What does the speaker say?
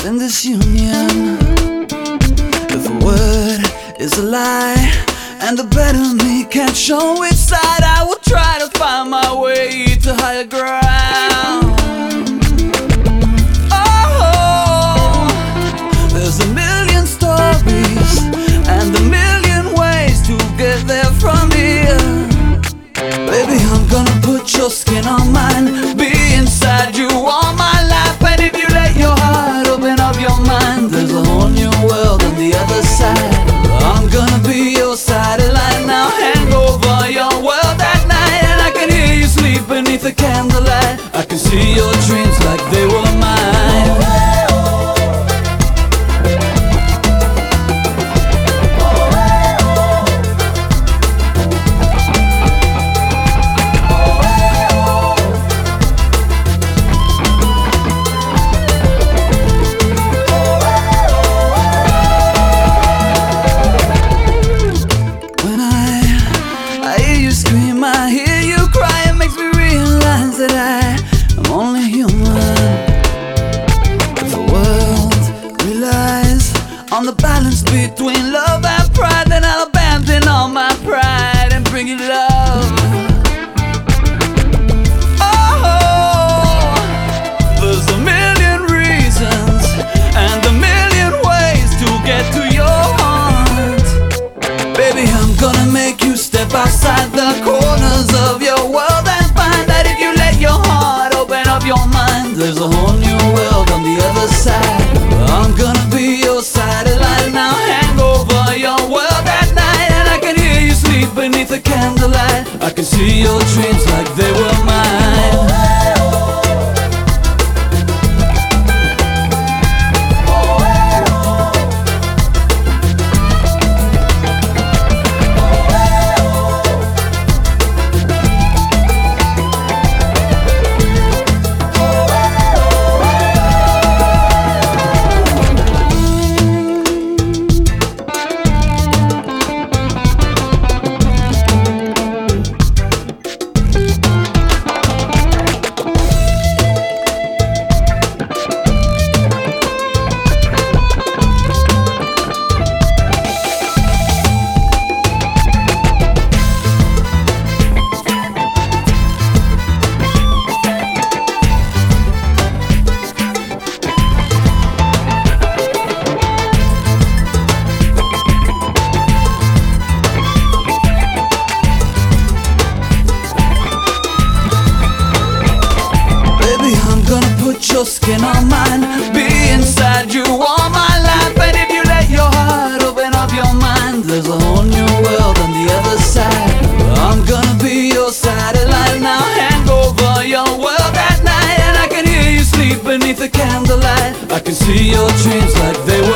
in this union. If a word is a lie and the better me can't show which side, I will try to find my way to higher ground. Oh, there's a million stories and a million ways to get there from here. Baby, I'm gonna put your skin on mine, be inside you all my life. And if you let your heart open up your mind, there's a whole new world on the other side. I'm gonna be your satellite now, hang over your world at night. And I can hear you sleep beneath the candlelight. I can see your dreams like they were mine. I hear you cry, it makes me realize that I'm only human. If the world relies on the balance between love and pride, then I'll abandon all my pride and bring you love. Oh, there's a million reasons and a million ways to get to your heart. Baby, I'm gonna make you step outside the corners of your world and find that if you let your heart open up your mind, there's a whole new world on the other side. I'm gonna be your satellite now, hang over your world at night. And I can hear you sleep beneath the candlelight. I can see your dreams like they were mine. Put your skin on mine, be inside you all my life. And if you let your heart open up your mind, there's a whole new world on the other side. I'm gonna be your satellite now, hang over your world at night. And I can hear you sleep beneath the candlelight. I can see your dreams like they were